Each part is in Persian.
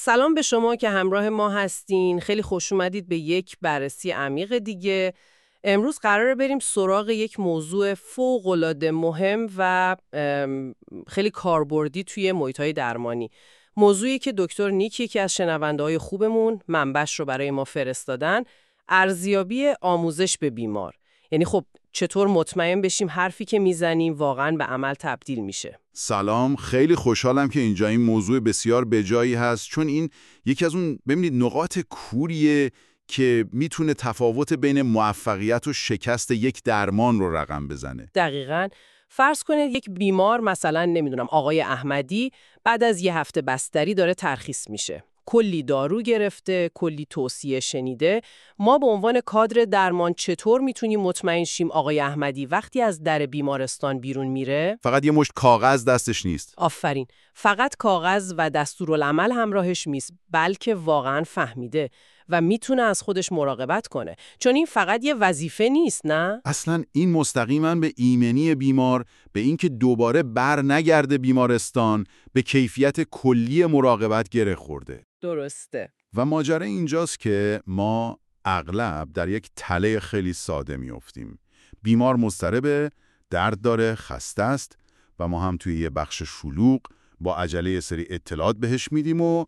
سلام به شما که همراه ما هستین. خیلی خوش اومدید به یک بررسی عمیق دیگه. امروز قراره بریم سراغ یک موضوع فوق‌العاده مهم و خیلی کاربردی توی محیط‌های درمانی. موضوعی که دکتر نیک، یکی از شنونده‌های خوبمون، منبعش رو برای ما فرستادن، ارزیابی آموزش به بیمار. یعنی خب چطور مطمئن بشیم حرفی که میزنیم واقعاً به عمل تبدیل میشه. سلام، خیلی خوشحالم که اینجا این موضوع بسیار بجایی هست، چون این یکی از اون ببینید نقاط کوریه که میتونه تفاوت بین موفقیت و شکست یک درمان رو رقم بزنه. دقیقاً. فرض کنید یک بیمار، مثلا نمیدونم آقای احمدی، بعد از یه هفته بستری داره ترخیص میشه. کلی دارو گرفته، کلی توصیه شنیده. ما به عنوان کادر درمان چطور میتونیم مطمئن شیم آقای احمدی وقتی از در بیمارستان بیرون میره؟ فقط یه مشت کاغذ دستش نیست. آفرین. فقط کاغذ و دستورالعمل همراهش نیست، بلکه واقعاً فهمیده و میتونه از خودش مراقبت کنه. چون این فقط یه وظیفه نیست، نه؟ اصلاً این مستقیما به ایمنی بیمار، به اینکه دوباره بر نگرده بیمارستان، به کیفیت کلی مراقبت گره خورده. درسته. و ماجرا اینجاست که ما اغلب در یک تله خیلی ساده میافتیم. بیمار مضطربه، درد داره، خسته است و ما هم توی یه بخش شلوغ با عجله سری اطلاعات بهش میدیم و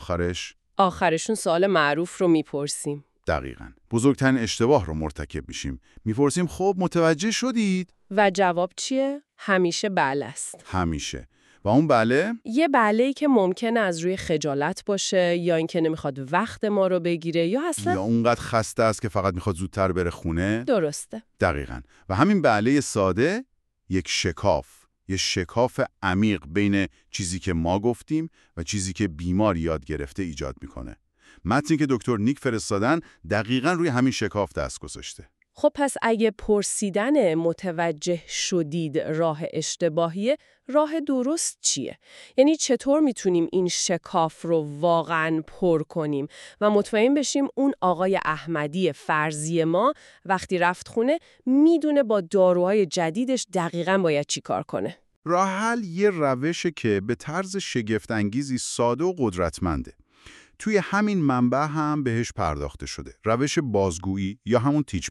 آخرشون سوال معروف رو میپرسیم. دقیقاً. بزرگترین اشتباه رو مرتکب میشیم. میپرسیم خب متوجه شدید؟ و جواب چیه؟ همیشه بله است. همیشه. و اون بله؟ یه بله‌ای که ممکنه از روی خجالت باشه، یا اینکه نمیخواد وقت ما رو بگیره، یا اصلا یا اونقدر خسته است که فقط میخواد زودتر بره خونه. درسته. دقیقاً. و همین بله ساده یک شکاف عمیق بین چیزی که ما گفتیم و چیزی که بیمار یاد گرفته ایجاد میکنه. متنی که دکتر نیک فرستادن دقیقاً روی همین شکاف دست گذاشته. خب پس اگه پرسیدن متوجه شدید راه اشتباهیه، راه درست چیه؟ یعنی چطور میتونیم این شکاف رو واقعاً پر کنیم و مطمئن بشیم اون آقای احمدی فرضی ما وقتی رفت خونه میدونه با داروهای جدیدش دقیقاً باید چی کار کنه؟ راه حل یه روشه که به طرز شگفت‌انگیزی ساده و قدرتمنده. توی همین منبع هم بهش پرداخته شده. روش بازگویی یا همون تیچ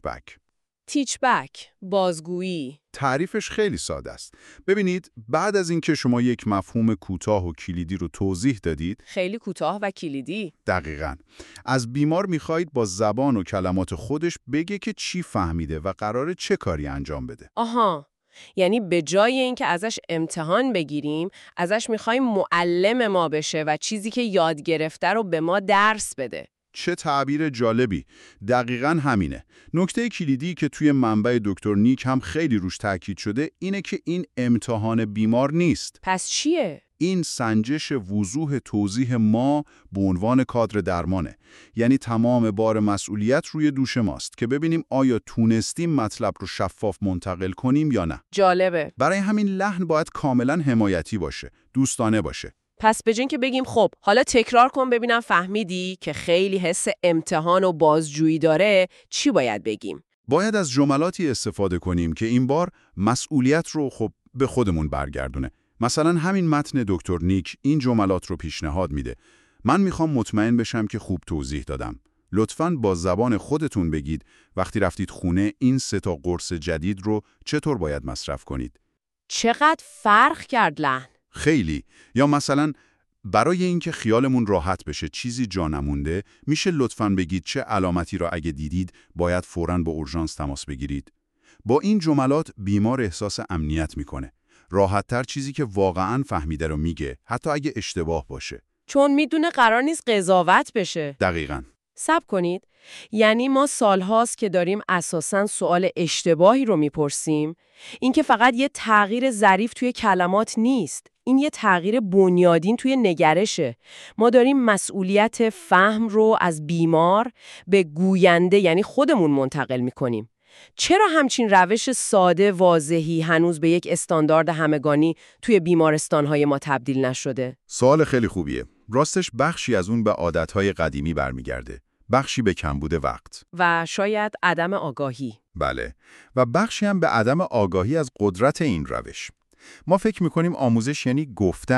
بک. بازگویی. تعریفش خیلی ساده است. ببینید، بعد از اینکه شما یک مفهوم کوتاه و کلیدی رو توضیح دادید، خیلی کوتاه و کلیدی. دقیقاً. از بیمار میخواید با زبان و کلمات خودش بگه که چی فهمیده و قراره چه کاری انجام بده. آها. یعنی به جای اینکه ازش امتحان بگیریم، ازش میخوایم معلم ما بشه و چیزی که یاد گرفته رو به ما درس بده. چه تعبیر جالبی. دقیقاً همینه. نکته کلیدی که توی منبع دکتر نیک هم خیلی روش تاکید شده اینه که این امتحان بیمار نیست. پس چیه؟ این سنجش وضوح توضیح ما به عنوان کادر درمانه. یعنی تمام بار مسئولیت روی دوش ماست که ببینیم آیا تونستیم مطلب رو شفاف منتقل کنیم یا نه. جالبه. برای همین لحن باید کاملا حمایتی باشه، دوستانه باشه. پس به جای اینکه بگیم خب حالا تکرار کن ببینم فهمیدی، که خیلی حس امتحان و بازجویی داره، چی باید بگیم؟ باید از جملاتی استفاده کنیم که این بار مسئولیت رو خب به خودمون برگردونه. مثلا همین متن دکتر نیک این جملات رو پیشنهاد میده. من میخوام مطمئن بشم که خوب توضیح دادم. لطفاً با زبان خودتون بگید وقتی رفتید خونه این 3 تا قرص جدید رو چطور باید مصرف کنید. چقدر فرق کرد لحن. خیلی. یا مثلا برای اینکه خیالمون راحت بشه چیزی جا نمونده، میشه لطفاً بگید چه علامتی را اگه دیدید باید فوراً با اورژانس تماس بگیرید. با این جملات بیمار احساس امنیت میکنه. راحت‌تر چیزی که واقعاً فهمیده رو میگه، حتی اگه اشتباه باشه. چون میدونه قرار نیست قضاوت بشه. دقیقاً. صبر کنید. یعنی ما سالهاست که داریم اساساً سوال اشتباهی رو میپرسیم. این که فقط یه تغییر ظریف توی کلمات نیست. این یه تغییر بنیادین توی نگرشه. ما داریم مسئولیت فهم رو از بیمار به گوینده یعنی خودمون منتقل میکنیم. چرا همچین روش ساده واضحی هنوز به یک استاندارد همگانی توی بیمارستان‌های ما تبدیل نشده؟ سوال خیلی خوبیه. راستش بخشی از اون به عادتهای قدیمی برمیگرده. بخشی به کمبود وقت. و شاید عدم آگاهی. بله. و بخشی هم به عدم آگاهی از قدرت این روش. ما فکر میکنیم آموزش یعنی گفتن.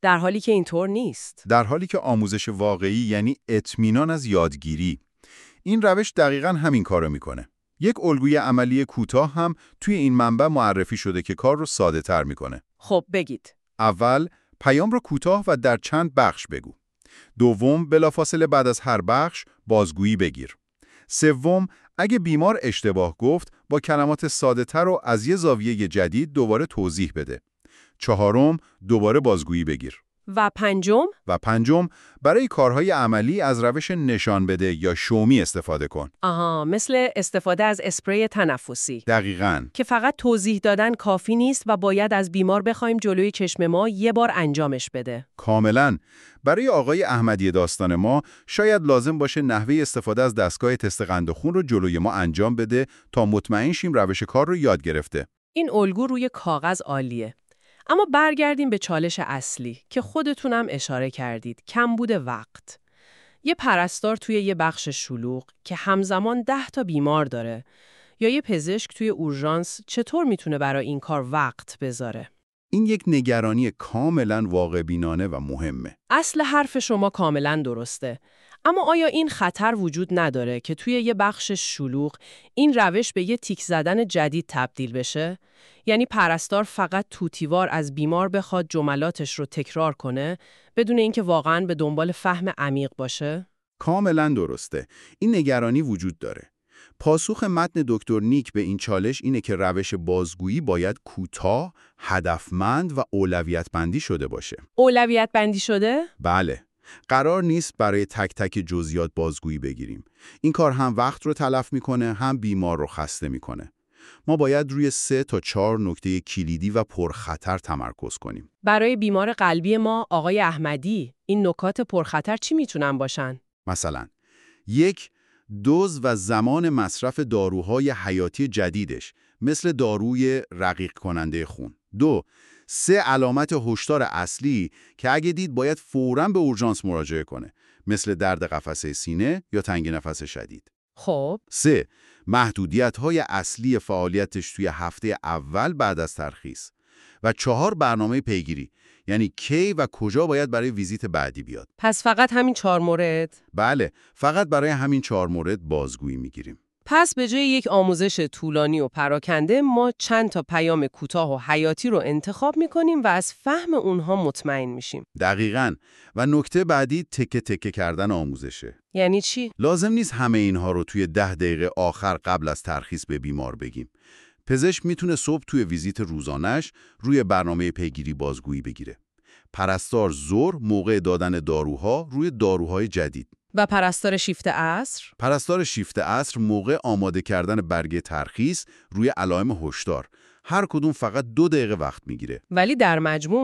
در حالی که اینطور نیست. در حالی که آموزش واقعی یعنی اطمینان از یادگیری. این روش دقیقاً همین کارو میکنه. یک الگوی عملی کوتاه هم توی این منبع معرفی شده که کار رو ساده‌تر میکنه. خب بگید. اول، پیام رو کوتاه و در چند بخش بگو. دوم، بلافاصله بعد از هر بخش بازگویی بگیر. سوم، اگه بیمار اشتباه گفت، با کلمات ساده‌تر و از یه زاویه جدید دوباره توضیح بده. چهارم، دوباره بازگویی بگیر. و پنجم؟ و پنجم، برای کارهای عملی از روش نشان بده یا شومی استفاده کن. آها، مثل استفاده از اسپری تنفسی. دقیقاً. که فقط توضیح دادن کافی نیست و باید از بیمار بخوایم جلوی چشم ما یه بار انجامش بده. کاملاً. برای آقای احمدی داستان ما شاید لازم باشه نحوه استفاده از دستگاه تست قند خون رو جلوی ما انجام بده تا مطمئن شیم روش کار رو یاد گرفته. این الگو روی کاغذ عالیه. اما برگردیم به چالش اصلی که خودتونم اشاره کردید، کمبود وقت. یه پرستار توی یه بخش شلوغ که همزمان 10 تا بیمار داره یا یه پزشک توی اورژانس چطور میتونه برای این کار وقت بذاره؟ این یک نگرانی کاملاً واقع‌بینانه و مهمه. اصل حرف شما کاملاً درسته. اما آیا این خطر وجود نداره که توی یه بخش شلوغ این روش به یه تیک زدن جدید تبدیل بشه؟ یعنی پرستار فقط توتیوار از بیمار بخواد جملاتش رو تکرار کنه بدون اینکه واقعاً به دنبال فهم عمیق باشه؟ کاملاً درسته. این نگرانی وجود داره. پاسخ متن دکتر نیک به این چالش اینه که روش بازگویی باید کوتاه، هدفمند و اولویت بندی شده باشه. اولویت بندی شده؟ بله. قرار نیست برای تک تک جزئیات بازگویی بگیریم. این کار هم وقت رو تلف میکنه، هم بیمار رو خسته میکنه. ما باید روی 3 تا 4 نکته کلیدی و پرخطر تمرکز کنیم. برای بیمار قلبی ما آقای احمدی، این نکات پرخطر چی میتونن باشن؟ مثلا 1. دوز و زمان مصرف داروهای حیاتی جدیدش مثل داروی رقیق کننده خون. 2. 3 علامت هشدار اصلی که اگه دید باید فوراً به اورژانس مراجعه کنه، مثل درد قفسه سینه یا تنگ نفس شدید. خب 3. محدودیت‌های اصلی فعالیتش توی هفته اول بعد از ترخیص. و 4. برنامه پیگیری، یعنی کی و کجا باید برای ویزیت بعدی بیاد. پس فقط همین 4 مورد؟ بله، فقط برای همین 4 مورد بازگویی میگیریم. پس به جای یک آموزش طولانی و پراکنده ما چند تا پیام کوتاه و حیاتی رو انتخاب می‌کنیم و از فهم اونها مطمئن میشیم. دقیقاً. و نکته بعدی تکه تکه کردن آموزشه. یعنی چی؟ لازم نیست همه اینها رو توی 10 دقیقه آخر قبل از ترخیص به بیمار بگیم. پزشک میتونه صبح توی ویزیت روزانش روی برنامه پیگیری بازگویی بگیره. پرستار ظهر موقع دادن داروها روی داروهای جدید. و پرستار شیفت عصر؟ پرستار شیفت عصر موقع آماده کردن برگه ترخیص روی علائم هشدار. هر کدوم فقط 2 دقیقه وقت میگیره. ولی در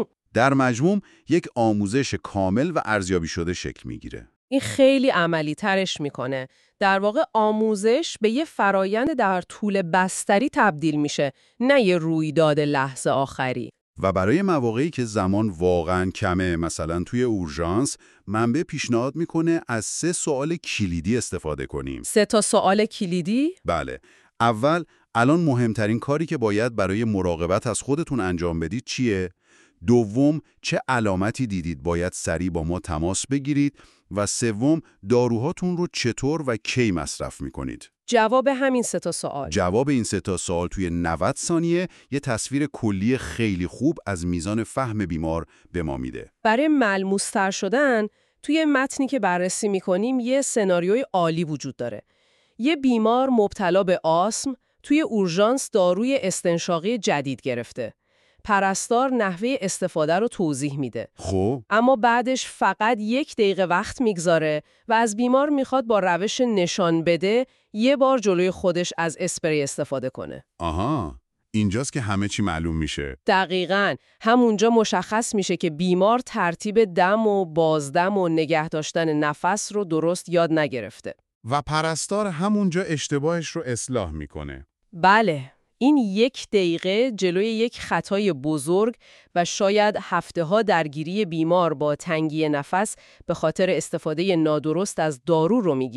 مجموع یک آموزش کامل و ارزیابی شده شکل میگیره. این خیلی عملی ترش میکنه. در واقع آموزش به یه فرایند در طول بستری تبدیل میشه، نه یه رویداد لحظه آخری. و برای مواقعی که زمان واقعاً کمه، مثلا توی اورژانس، منبع پیشنهاد میکنه از 3 سوال کلیدی استفاده کنیم. 3 تا سوال کلیدی؟ بله. اول، الان مهمترین کاری که باید برای مراقبت از خودتون انجام بدید چیه؟ دوم، چه علامتی دیدید باید سریع با ما تماس بگیرید؟ و سوم، داروهاتون رو چطور و کی مصرف میکنید؟ جواب همین 3 تا سوال. جواب این 3 تا سوال توی 90 ثانیه یه تصویر کلی خیلی خوب از میزان فهم بیمار به ما میده. برای ملموس‌تر شدن، توی متنی که بررسی میکنیم یه سناریوی عالی وجود داره. یه بیمار مبتلا به آسم توی اورژانس داروی استنشاقی جدید گرفته. پرستار نحوه استفاده رو توضیح میده. خب اما بعدش فقط 1 دقیقه وقت میگذاره و از بیمار میخواد با روش نشان بده یه بار جلوی خودش از اسپری استفاده کنه. آها، اینجاست که همه چی معلوم میشه. دقیقاً. همونجا مشخص میشه که بیمار ترتیب دم و بازدم و نگه داشتن نفس رو درست یاد نگرفته. و پرستار همونجا اشتباهش رو اصلاح میکنه. بله. این 1 دقیقه جلوی یک خطای بزرگ و شاید هفته‌ها درگیری بیمار با تنگی نفس به خاطر استفاده نادرست از دارو رو میگیره.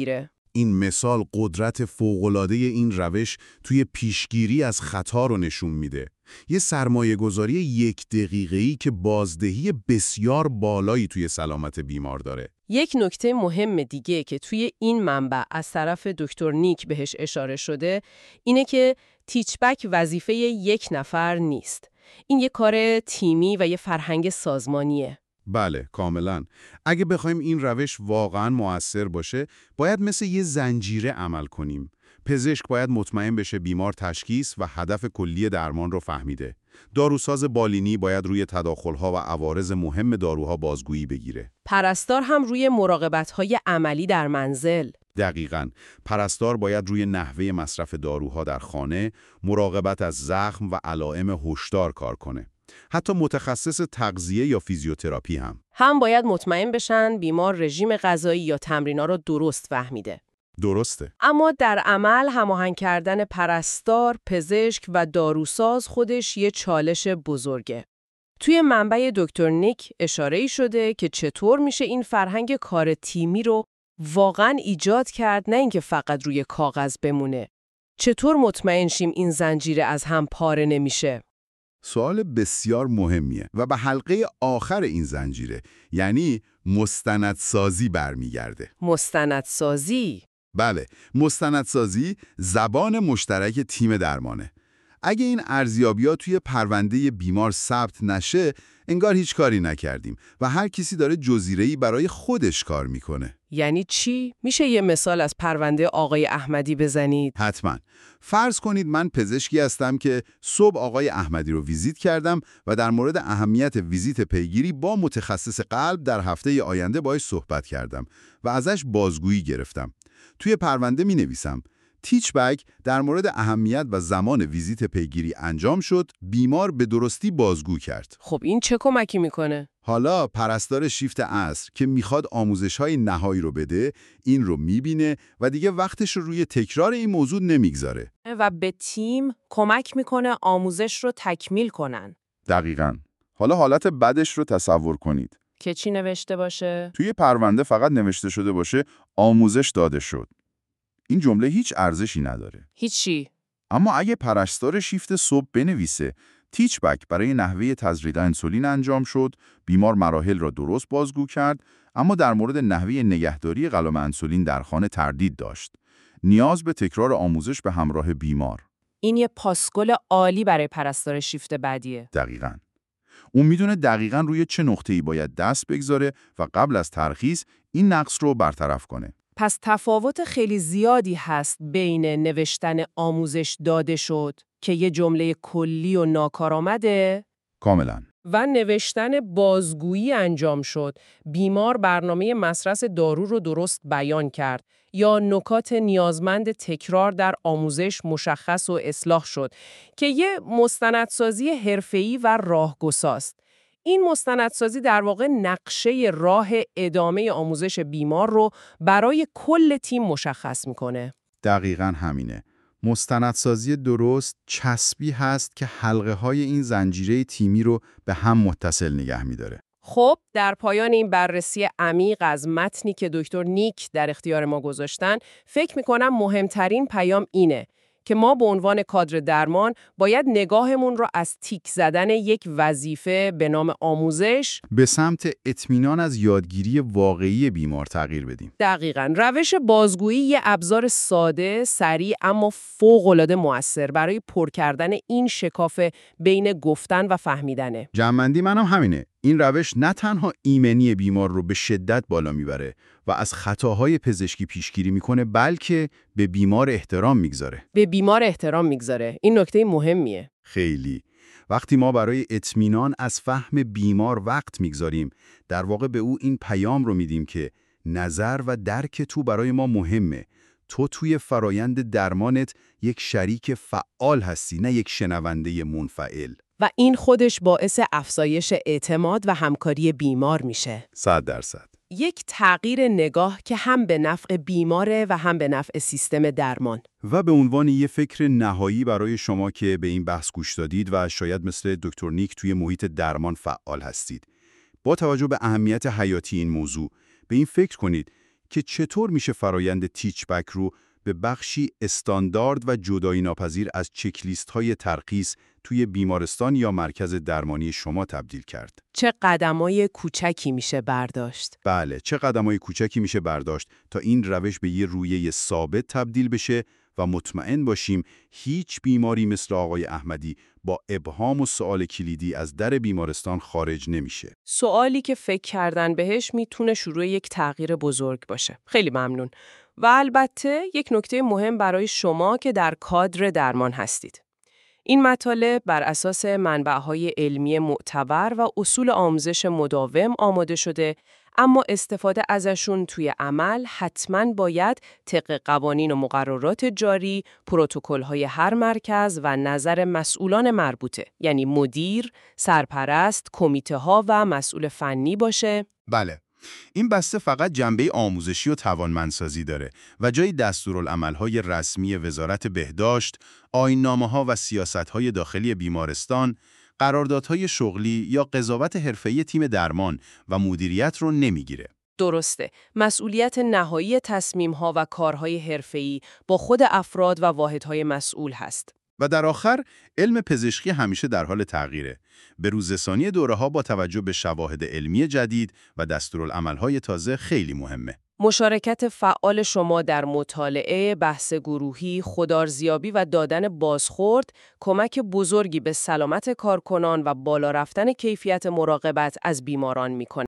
این مثال قدرت فوق‌العاده این روش توی پیشگیری از خطا رو نشون میده. یه سرمایه‌گذاری 1 دقیقه‌ای که بازدهی بسیار بالایی توی سلامت بیمار داره. یک نکته مهم دیگه که توی این منبع از طرف دکتر نیک بهش اشاره شده اینه که تیچبک وظیفه یک نفر نیست. این یه کار تیمی و یه فرهنگ سازمانیه. بله، کاملا. اگه بخوایم این روش واقعا مؤثر باشه، باید مثل یه زنجیره عمل کنیم. پزشک باید مطمئن بشه بیمار تشخیص و هدف کلی درمان رو فهمیده. داروساز بالینی باید روی تداخل‌ها و عوارض مهم داروها بازگویی بگیره. پرستار هم روی مراقبت‌های عملی در منزل. دقیقاً. پرستار باید روی نحوه مصرف داروها در خانه، مراقبت از زخم و علائم هشدار کار کنه. حتی متخصص تغذیه یا فیزیوتراپی هم باید مطمئن بشن بیمار رژیم غذایی یا تمرینا رو درست فهمیده. درسته. اما در عمل هماهنگ کردن پرستار، پزشک و داروساز خودش یه چالش بزرگه. توی منبع دکتر نیک اشاره‌ای شده که چطور میشه این فرهنگ کار تیمی رو واقعاً ایجاد کرد، نه اینکه فقط روی کاغذ بمونه. چطور مطمئن شیم این زنجیره از هم پاره نمیشه؟ سوال بسیار مهمیه و به حلقه آخر این زنجیره، یعنی مستندسازی برمیگرده. مستندسازی؟ بله، مستندسازی زبان مشترک تیم درمانه. اگه این ارزیابی‌ها توی پرونده بیمار ثبت نشه، انگار هیچ کاری نکردیم و هر کسی داره جزیره‌ای برای خودش کار میکنه. یعنی چی؟ میشه یه مثال از پرونده آقای احمدی بزنید؟ حتما. فرض کنید من پزشکی هستم که صبح آقای احمدی رو ویزیت کردم و در مورد اهمیت ویزیت پیگیری با متخصص قلب در هفته آینده باهاش صحبت کردم و ازش بازگویی گرفتم. توی پرونده می‌نویسم تیچبک در مورد اهمیت و زمان ویزیت پیگیری انجام شد، بیمار به درستی بازگو کرد. خب این چه کمکی میکنه؟ حالا پرستار شیفت عصر که میخواد آموزش‌های نهایی رو بده، این رو میبینه و دیگه وقتش رو روی تکرار این موضوع نمیگذاره. و به تیم کمک میکنه آموزش رو تکمیل کنن. دقیقاً. حالا حالت بدش رو تصور کنید. که چی نوشته باشه؟ توی پرونده فقط نوشته شده باشه آموزش داده شد. این جمله هیچ ارزشی نداره. هیچی. اما اگه پرستار شیفت صبح بنویسه تیچبک برای نحوه تزریق انسولین انجام شد، بیمار مراحل را درست بازگو کرد، اما در مورد نحوه نگهداری قلم انسولین در خانه تردید داشت. نیاز به تکرار آموزش به همراه بیمار. این یه پاسگل عالی برای پرستار شیفت بعدیه. دقیقاً. اون میدونه دقیقاً روی چه نقطه‌ای باید دست بگذاره و قبل از ترخیص این نقص رو برطرف کنه. پس تفاوت خیلی زیادی هست بین نوشتن آموزش داده شد که یه جمله کلی و ناکارآمده کاملاً. و نوشتن بازگویی انجام شد. بیمار برنامه مصرف دارو رو درست بیان کرد یا نکات نیازمند تکرار در آموزش مشخص و اصلاح شد که یه مستندسازی حرفه‌ای و راهگشاست. این مستندسازی در واقع نقشه راه ادامه آموزش بیمار رو برای کل تیم مشخص میکنه. دقیقاً همینه. مستندسازی درست چسبی هست که حلقه های این زنجیره تیمی رو به هم متصل نگه می‌داره. خب در پایان این بررسی عمیق از متنی که دکتر نیک در اختیار ما گذاشتن، فکر میکنم مهمترین پیام اینه که ما به عنوان کادر درمان باید نگاهمون رو از تیک زدن یک وظیفه به نام آموزش به سمت اطمینان از یادگیری واقعی بیمار تغییر بدیم. دقیقاً. روش بازگویی یه ابزار ساده، سریع اما فوق‌العاده مؤثر برای پر کردن این شکاف بین گفتن و فهمیدنه. جمع‌بندی منم همینه. این روش نه تنها ایمنی بیمار رو به شدت بالا میبره و از خطاهای پزشکی پیشگیری میکنه، بلکه به بیمار احترام میگذاره. به بیمار احترام میگذاره. این نکته مهمیه. خیلی. وقتی ما برای اطمینان از فهم بیمار وقت میگذاریم، در واقع به او این پیام رو میدیم که نظر و درک تو برای ما مهمه. تو توی فرایند درمانت یک شریک فعال هستی، نه یک شنونده منفعل. و این خودش باعث افزایش اعتماد و همکاری بیمار میشه. 100%. یک تغییر نگاه که هم به نفع بیماره و هم به نفع سیستم درمان. و به عنوان یه فکر نهایی برای شما که به این بحث گوش دادید و شاید مثل دکتر نیک توی محیط درمان فعال هستید، با توجه به اهمیت حیاتی این موضوع، به این فکر کنید که چطور میشه فرایند تیچ بک رو به بخشی استاندارد و جدایی ناپذیر از چکلیست‌های ترخیص توی بیمارستان یا مرکز درمانی شما تبدیل کرد. چه قدمای کوچکی میشه برداشت؟ بله، چه قدمای کوچکی میشه برداشت تا این روش به یه رویه ثابت تبدیل بشه و مطمئن باشیم هیچ بیماری مثل آقای احمدی با ابهام و سوال کلیدی از در بیمارستان خارج نمیشه. سوالی که فکر کردن بهش میتونه شروع یک تغییر بزرگ باشه. خیلی ممنون. و البته یک نکته مهم برای شما که در کادر درمان هستید. این مطالب بر اساس منبع‌های علمی معتبر و اصول آموزش مداوم آماده شده، اما استفاده ازشون توی عمل حتماً باید طبق قوانین و مقررات جاری، پروتکل‌های هر مرکز و نظر مسئولان مربوطه، یعنی مدیر، سرپرست، کمیته‌ها و مسئول فنی باشه. بله. این بسته فقط جنبه آموزشی و توانمندسازی داره و جای دستورالعمل‌های رسمی وزارت بهداشت، آیین‌نامه‌ها و سیاست‌های داخلی بیمارستان، قراردادهای شغلی یا قضاوت حرفه‌ای تیم درمان و مدیریت رو نمیگیره. درسته. مسئولیت نهایی تصمیم‌ها و کارهای حرفه‌ای با خود افراد و واحدهای مسئول هست. و در آخر، علم پزشکی همیشه در حال تغییره. به روزرسانی دوره‌ها با توجه به شواهد علمی جدید و دستورالعمل‌های تازه خیلی مهمه. مشارکت فعال شما در مطالعه، بحث گروهی، خودارضیابی و دادن بازخورد کمک بزرگی به سلامت کارکنان و بالا رفتن کیفیت مراقبت از بیماران می‌کنه.